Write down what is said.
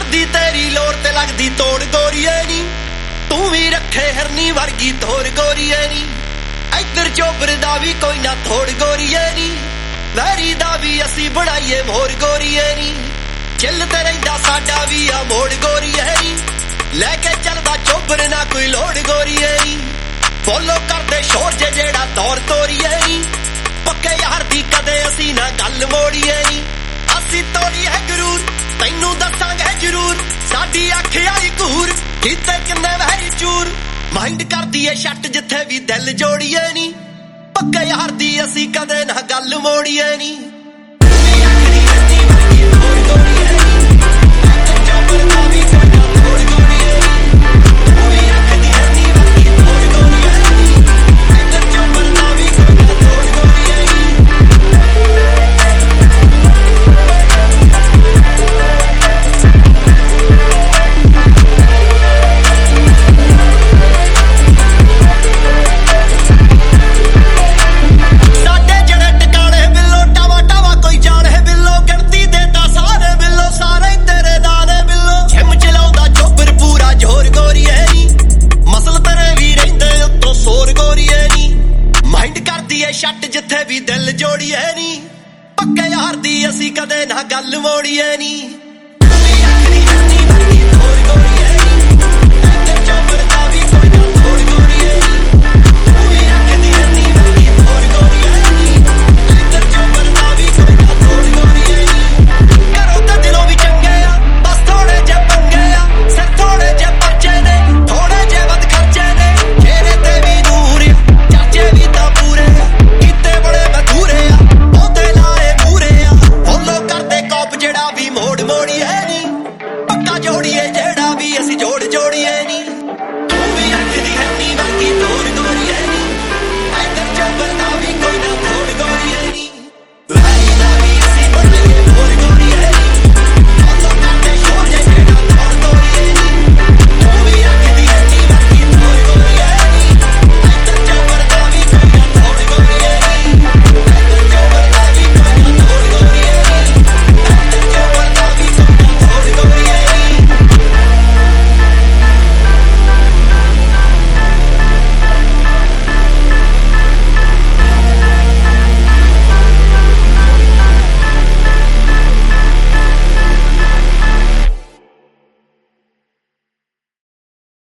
ਲੱਗਦੀ ਤੇਰੀ ਲੋਰ ਤੇ ਲੱਗਦੀ ਤੋੜ ਗੋਰੀਏ ਨੀ ਤੂੰ ਵੀ ਰੱਖੇ ਹਰਨੀ ਵਰਗੀ ਤੋਰ ਗੋਰੀਏ ਨੀ ਇੱਧਰ ਚੋਬਰ ਦਾ ਵੀ ਕੋਈ ਨਾ ਥੋੜ ਗੋਰੀਏ ਨੀ ਵੈਰੀ ਦਾ ਵੀ ਅਸੀਂ ਬਣਾਈਏ ਮੋਰ ਗੋਰੀਏ ਨੀ ਚੱਲ ਤੇ ਰਹਿੰਦਾ ਸਾਡਾ ਵੀ ਆ ਮੋੜ ਗੋਰੀਏ ਨੀ ਲੈ ਕੇ ਚੱਲਦਾ ਚੋਬਰ ਨਾ ਕੋਈ ਲੋੜ ਗੋਰੀਏ ਨੀ ਫੋਲੋ ਕਰਦੇ ਸ਼ੋਰ ਜੇ ਜਿਹੜਾ ਦੌਰ ਤੋਰੀਏ ਨੀ ਪੱਕੇ ਯਾਰ ਦੀ ਕਦੇ ਅਸੀਂ ਨਾ ਗੱਲ ਮੋੜੀਏ ਨੀ ਅਸੀਂ ਤੋੜੀ ਹੈ ਗਰੂਰ ਤੈਨੂੰ ਦੱਸਾਂਗੇ ਜ਼ਰੂਰ ਸਾਡੀ ਅੱਖ ਆਈ ਘੂਰ ਕੀਤੇ ਕਿੰਨੇ ਵਹਿਰੀ ਚੂਰ ਮਾਈਂਡ ਕਰਦੀ ਏ ਛੱਟ ਜਿੱਥੇ ਵੀ ਦਿਲ ਜੋੜੀਏ ਨੀ ਪੱਕੇ ਯਾਰ ਦੀ ਅਸੀਂ ਕਦੇ ਨਾ ਗੱਲ ਮੋੜੀਏ ਨੀ ਛੱਟ ਜਿੱਥੇ ਵੀ ਦਿਲ ਜੋੜੀਏ ਨੀ ਪੱਕੇ ਯਾਰ ਦੀ ਅਸੀਂ ਕਦੇ ਨਾ ਗੱਲ ਮੋੜੀਏ ਨੀ ਮੋੜ ਮੋੜੀਏ ਨੀ ਪੱਕਾ ਜੋੜੀਏ